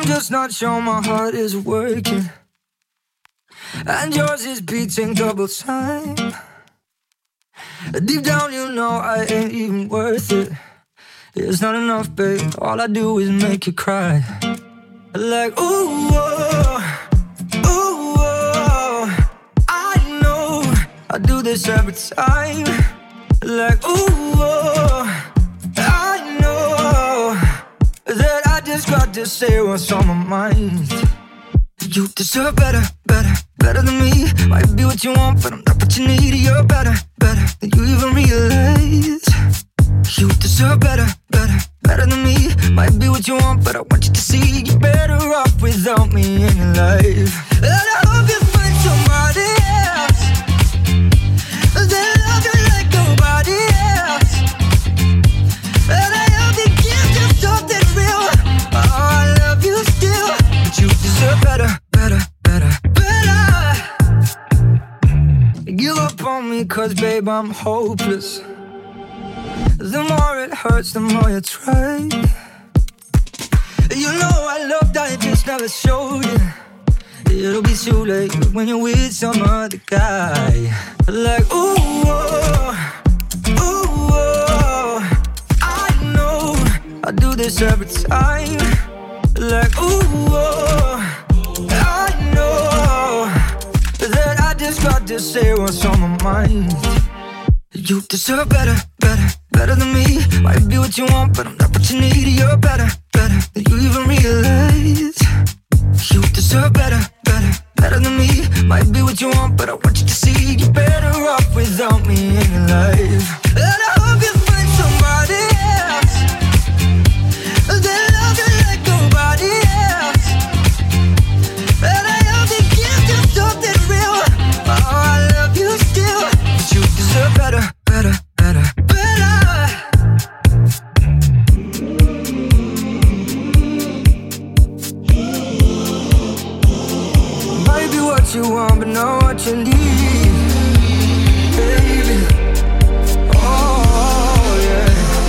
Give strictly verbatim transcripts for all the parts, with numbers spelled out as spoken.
just not sure my heart is working, and yours is beating double time. Deep down you know I ain't even worth it. It's not enough, babe, all I do is make you cry. Like, ooh, oh, ooh, oh, I know I do this every time. Like, ooh, oh, I know that I just got to say what's on my mind. You deserve better, better, better than me. Might be what you want, but I'm not what you need. You're better, better than you even realize. You deserve better, better, better than me. Might be what you want, but I want you to see you're better off without me in your life. And I hope you find somebody else that love you like nobody else. And I hope you give just something real. Oh, I love you still, but you deserve better, better, better, better. Give up on me, cause babe, I'm hopeless. The more it hurts, the more you try. You know I love I just never showed you. It'll be too late when you're with some other guy. Like, ooh, oh, ooh, oh, I know I do this every time. Like, ooh, oh, I know that I just got to say what's on my mind. You deserve better, better, better than me. Might be what you want, but I'm not what you need. You're better, better than you even realize. You deserve better, better, better than me. Might be what you want, but I want you to see you're better off without me in your life. And I hope you find somebody else that love you like nobody else. And I hope you give just something real. Oh, I love you still, but you deserve better, better, better, better. Might be what you want, but not what you need, baby. Oh, yeah.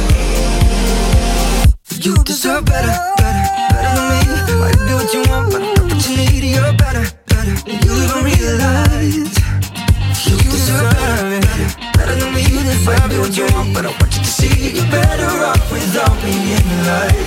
You deserve better, better, better than me. Might be what you want, but not what you need. You're better, better than you even realize. You deserve better, better, better than me. Might be what you want, but I want you to see you're better off without me in your life.